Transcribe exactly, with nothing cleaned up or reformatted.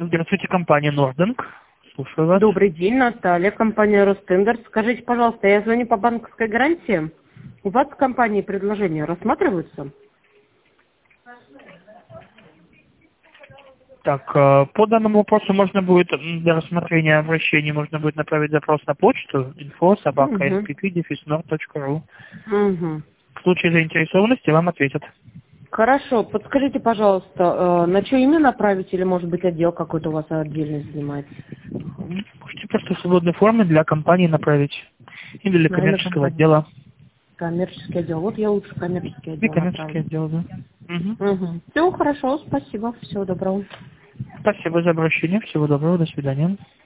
Здравствуйте, компания Нординг. Слушаю вас. Добрый день, Наталья, компания Ростендер. Скажите, пожалуйста, я звоню по банковской гарантии. У вас в компании предложения рассматриваются? Так, э, по данному вопросу можно будет для рассмотрения обращений можно будет направить запрос на почту info собака эн пи пи дефис норд точка ру. Угу. В случае заинтересованности вам ответят. Хорошо, подскажите, пожалуйста, э, на что имя направить или, может быть, отдел какой-то у вас отдельно занимается? Можете просто в свободной форме для компании направить. Или для Наверное, коммерческого компания. отдела. Коммерческий отдел. Вот я лучше коммерческий И отдел коммерческий направлю. отдел, да. Угу. Угу. Все, хорошо, спасибо, всего доброго. Спасибо за обращение. Всего доброго. До свидания.